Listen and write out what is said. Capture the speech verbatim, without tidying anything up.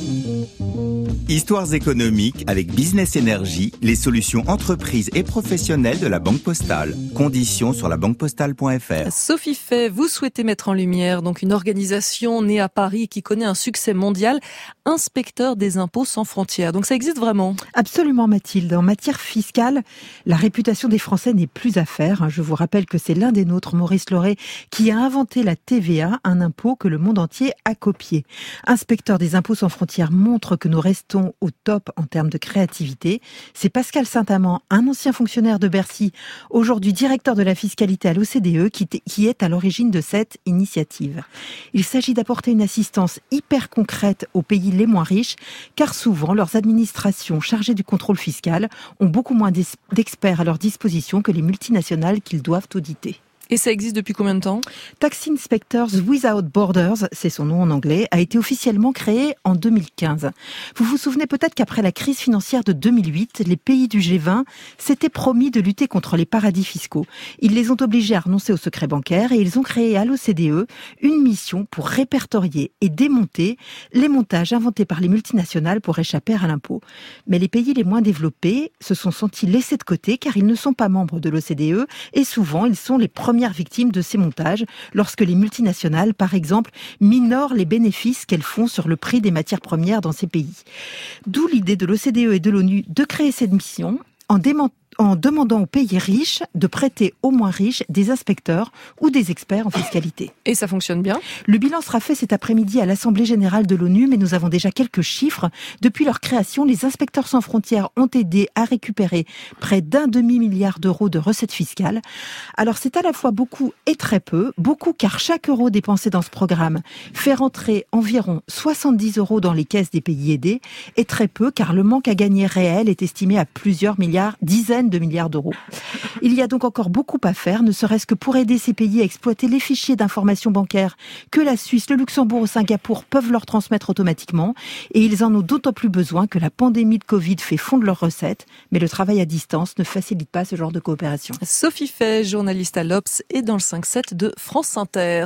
Histoires économiques avec Business Energy, les solutions entreprises et professionnelles de la Banque Postale. Conditions sur la banque postale point f r. Sophie Fay, vous souhaitez mettre en lumière donc une organisation née à Paris qui connaît un succès mondial, Inspecteurs des impôts sans frontières. Donc ça existe vraiment? Absolument Mathilde. En matière fiscale, la réputation des Français n'est plus à faire. Je vous rappelle que c'est l'un des nôtres, Maurice Lauré, qui a inventé la T V A, un impôt que le monde entier a copié. Inspecteurs des impôts sans frontières montre que nous restons au top en termes de créativité. C'est Pascal Saint-Amand, un ancien fonctionnaire de Bercy, aujourd'hui directeur de la fiscalité à l'O C D E, qui, t- qui est à l'origine de cette initiative. Il s'agit d'apporter une assistance hyper concrète aux pays les moins riches, car souvent leurs administrations chargées du contrôle fiscal ont beaucoup moins d'experts à leur disposition que les multinationales qu'ils doivent auditer. Et ça existe depuis combien de temps? Tax Inspectors Without Borders, c'est son nom en anglais, a été officiellement créé en deux mille quinze. Vous vous souvenez peut-être qu'après la crise financière de deux mille huit, les pays du G vingt s'étaient promis de lutter contre les paradis fiscaux. Ils les ont obligés à renoncer au secret bancaire et ils ont créé à l'O C D E une mission pour répertorier et démonter les montages inventés par les multinationales pour échapper à l'impôt. Mais les pays les moins développés se sont sentis laissés de côté car ils ne sont pas membres de l'O C D E et souvent ils sont les premiers victimes de ces montages lorsque les multinationales, par exemple, minorent les bénéfices qu'elles font sur le prix des matières premières dans ces pays. D'où l'idée de l'O C D E et de l'ONU de créer cette mission en démentant en demandant aux pays riches de prêter aux moins riches des inspecteurs ou des experts en fiscalité. Et ça fonctionne bien? Le bilan sera fait cet après-midi à l'Assemblée générale de l'ONU, mais nous avons déjà quelques chiffres. Depuis leur création, les inspecteurs sans frontières ont aidé à récupérer près d'un demi-milliard d'euros de recettes fiscales. Alors c'est à la fois beaucoup et très peu. Beaucoup car chaque euro dépensé dans ce programme fait rentrer environ soixante-dix euros dans les caisses des pays aidés, et très peu car le manque à gagner réel est estimé à plusieurs milliards, dizaines de milliards d'euros. Il y a donc encore beaucoup à faire, ne serait-ce que pour aider ces pays à exploiter les fichiers d'information bancaire que la Suisse, le Luxembourg ou Singapour peuvent leur transmettre automatiquement. Et ils en ont d'autant plus besoin que la pandémie de Covid fait fondre leurs recettes. Mais le travail à distance ne facilite pas ce genre de coopération. Sophie Fay, journaliste à l'Obs et dans le cinq sept de France Inter.